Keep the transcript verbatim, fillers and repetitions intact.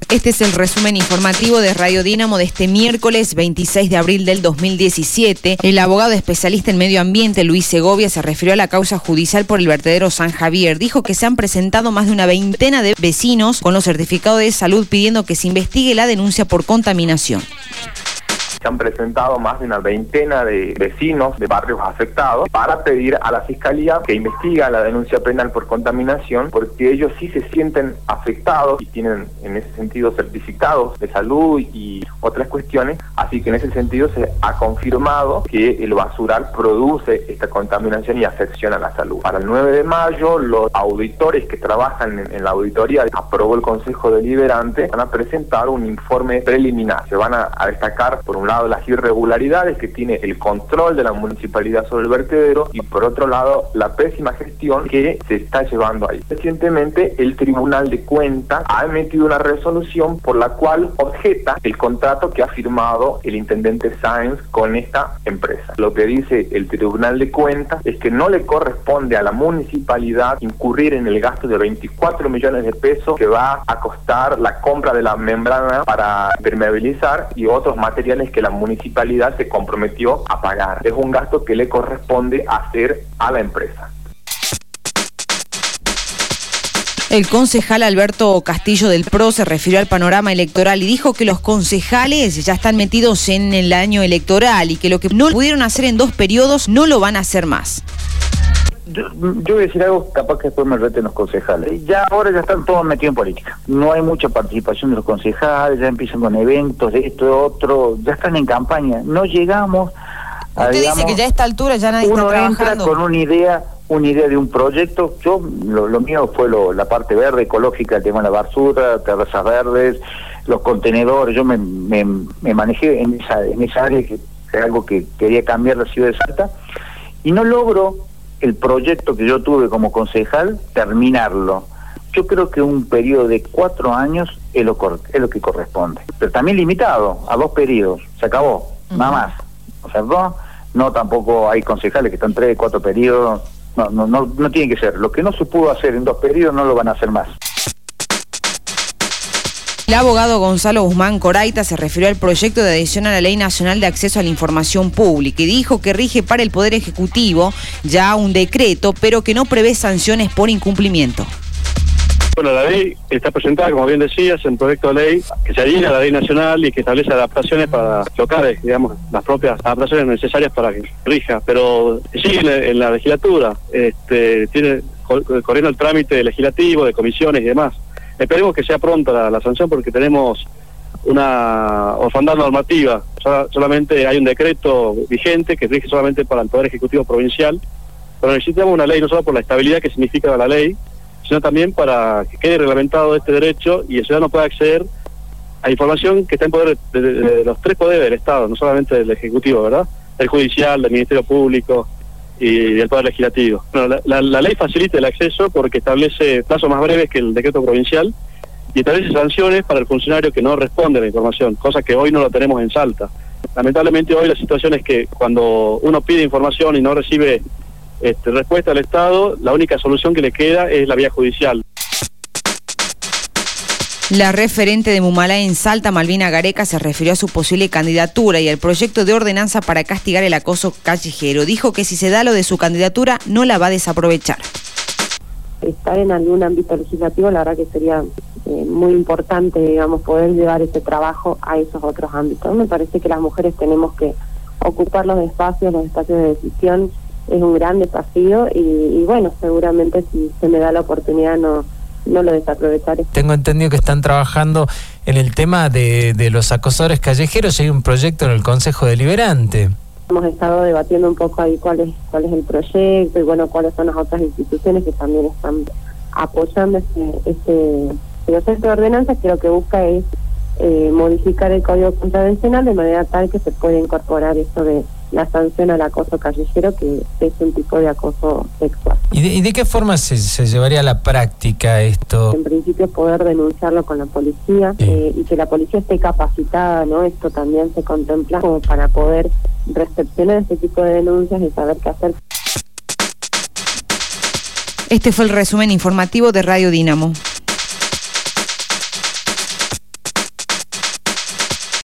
Este es el resumen informativo de Radio Dínamo de este miércoles veintiséis de abril del dos mil diecisiete. El abogado especialista en medio ambiente, Luis Segovia, se refirió a la causa judicial por el vertedero San Javier. Dijo que se han presentado más de una veintena de vecinos con los certificados de salud pidiendo que se investigue la denuncia por contaminación. Se han presentado más de una veintena de vecinos de barrios afectados para pedir a la Fiscalía que investiga la denuncia penal por contaminación, porque ellos sí se sienten afectados y tienen en ese sentido certificados de salud y otras cuestiones, así que en ese sentido se ha confirmado que el basural produce esta contaminación y afección a la salud. Para el nueve de mayo, los auditores que trabajan en, en la auditoría, aprobó el Consejo Deliberante, van a presentar un informe preliminar. Se van a, a destacar, por un lado, las irregularidades que tiene el control de la municipalidad sobre el vertedero y por otro lado la pésima gestión que se está llevando ahí. Recientemente el Tribunal de Cuentas ha emitido una resolución por la cual objeta el contrato que ha firmado el intendente Sáenz con esta empresa. Lo que dice el Tribunal de Cuentas es que no le corresponde a la municipalidad incurrir en el gasto de veinticuatro millones de pesos que va a costar la compra de la membrana para impermeabilizar y otros materiales que la municipalidad se comprometió a pagar. Es un gasto que le corresponde hacer a la empresa. El concejal Alberto Castillo del P R O se refirió al panorama electoral y dijo que los concejales ya están metidos en el año electoral y que lo que no pudieron hacer en dos periodos no lo van a hacer más. Yo, yo voy a decir algo capaz que después me reten los concejales. Ya ahora ya están todos metidos en política. No hay mucha participación de los concejales, ya empiezan con eventos de esto, de otro, ya están en campaña. No llegamos a, Usted digamos, dice que ya a esta altura ya nadie uno está trabajando. entra con una idea, una idea de un proyecto. Yo, lo, lo mío fue lo, la parte verde, ecológica, el tema de la basura, terrazas verdes, los contenedores. Yo me, me, me manejé en esa, en esa área que es algo que quería cambiar la ciudad de Salta y no logro el proyecto que yo tuve como concejal, terminarlo. Yo creo que un periodo de cuatro años es lo, cor- es lo que corresponde. Pero también limitado a dos periodos. Se acabó, uh-huh. Nada más. O sea, no, no tampoco hay concejales que están tres, cuatro periodos. No, no, no, no tiene que ser. Lo que no se pudo hacer en dos periodos no lo van a hacer más. El abogado Gonzalo Guzmán Coraita se refirió al proyecto de adición a la Ley Nacional de Acceso a la Información Pública y dijo que rige para el Poder Ejecutivo ya un decreto, pero que no prevé sanciones por incumplimiento. Bueno, la ley está presentada, como bien decías, en proyecto de ley que se adhiere a la ley nacional y que establece adaptaciones para locales, digamos, las propias adaptaciones necesarias para que rija, pero sigue en la, en la legislatura, este, tiene corriendo el trámite legislativo, de comisiones y demás. Esperemos que sea pronta la, la sanción porque tenemos una orfandad normativa. Sol, solamente hay un decreto vigente que rige solamente para el Poder Ejecutivo Provincial, pero necesitamos una ley no solo por la estabilidad que significa la ley, sino también para que quede reglamentado este derecho y el ciudadano pueda acceder a información que está en poder de, de, de los tres poderes del Estado, no solamente del Ejecutivo, ¿verdad? El Judicial, del Ministerio Público y del Poder Legislativo. Bueno, la, la, la ley facilita el acceso porque establece plazos más breves que el decreto provincial y establece sanciones para el funcionario que no responde a la información, cosa que hoy no lo tenemos en Salta. Lamentablemente hoy la situación es que cuando uno pide información y no recibe este, respuesta del Estado, la única solución que le queda es la vía judicial. La referente de Mumalá en Salta, Malvina Gareca, se refirió a su posible candidatura y al proyecto de ordenanza para castigar el acoso callejero. Dijo que si se da lo de su candidatura, no la va a desaprovechar. Estar en algún ámbito legislativo, la verdad que sería eh, muy importante, digamos, poder llevar ese trabajo a esos otros ámbitos. Me parece que las mujeres tenemos que ocupar los espacios, los espacios de decisión. Es un gran desafío y, y bueno, seguramente si se me da la oportunidad no... no lo desaprovecharé. Tengo entendido que están trabajando en el tema de, de los acosadores callejeros y hay un proyecto en el Consejo Deliberante. Hemos estado debatiendo un poco ahí cuál es, cuál es el proyecto y bueno, cuáles son las otras instituciones que también están apoyando este, este proyecto de ordenanza que lo que busca es eh, modificar el Código Contravencional de manera tal que se pueda incorporar esto de la sanción al acoso callejero, que es un tipo de acoso sexual. ¿Y de, y de qué forma se, se llevaría a la práctica esto? En principio poder denunciarlo con la policía, sí. eh, y que la policía esté capacitada, ¿no? Esto también se contempla como para poder recepcionar este tipo de denuncias y saber qué hacer. Este fue el resumen informativo de Radio Dínamo.